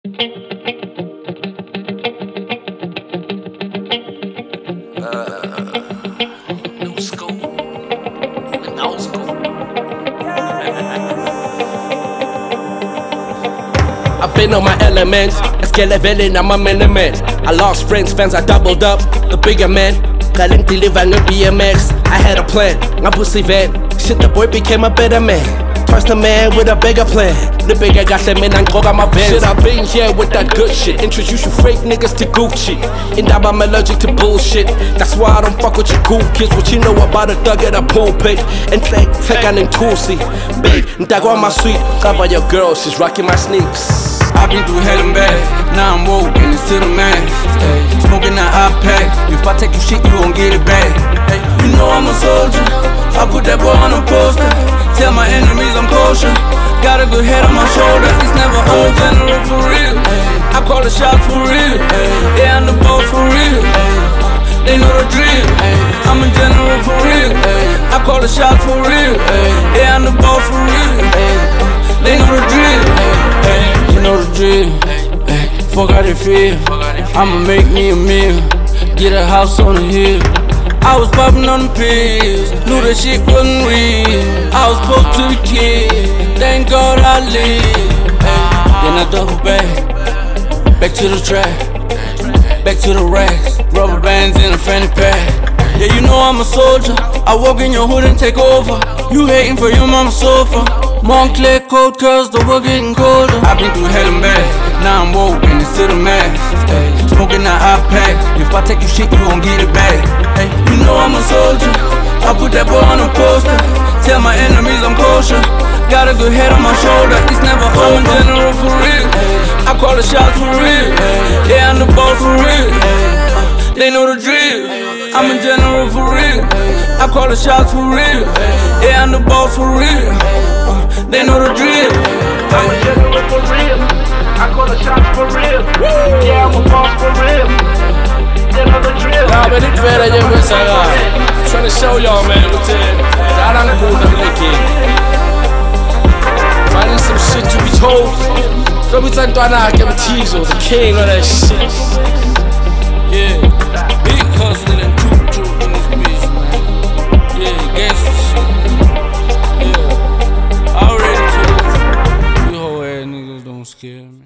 New school and old school. I've been on my elements, eskelevele nama-miniments. I lost friends, fans, I doubled up, the bigger man. Galing deliver no BMX, I had a plan, ngabusa event. Shit, the boy became a better man. Trust a man with a bigger plan. The bigger got them in and my bands. Shit, I've been here with that good shit. Introduce you fake niggas to Gucci. And I'm allergic to bullshit. That's why I don't fuck with you cool kids. What you know about a thug at a pulpit? And take on in Tulsi. Big, and I my sweet. Cover your girl, she's rocking my sneaks. I've been through hell and back, now I'm woke and it's to the max. Smoking that hot pack, if I take you shit, you gon' get it back. You know I'm a soldier, I put that boy on a poster. Tell my enemies I'm kosher, got a good head on my shoulder. It's never old general for real, I call the shots for real. Yeah, I'm the boss for real, they know the drill. I'm a general for real, I call the shots for real. Yeah, I'm the boss for real, they know the drill. You know the drill, fuck how they feel. I'ma make me a meal, get a house on the hill. I was popping on the pills, knew that shit wasn't real. I was supposed to be killed, thank God I live. Then I double back to the track, back to the racks. Rubber bands in a fanny pack. Yeah, you know I'm a soldier, I walk in your hood and take over. You hating for your mama's sofa. Montclair cold curls, the world getting colder. I've been through hell and back, now I'm woke and it's to the max. Smoking that hot pack, if I take you shit, you gon' get it back. You know I'm a soldier, I put that boy on a poster. Tell my enemies I'm kosher, got a good head on my shoulder. It's never over. I'm a general for real, I call the shots for real. Yeah, I'm the boss for real, they know the drill. I'm a general for real, I call the shots for real. Yeah, I'm the boss for real, they know the drill. I'm a general for real, I call the shots for real. Yeah, I'm a boss for real, they know the drill. Nah, men inte vara jävla så här. Trying to show y'all, man, what I don't go to the game. Finding some shit to be told. Don't be talking about the king or the king of that shit.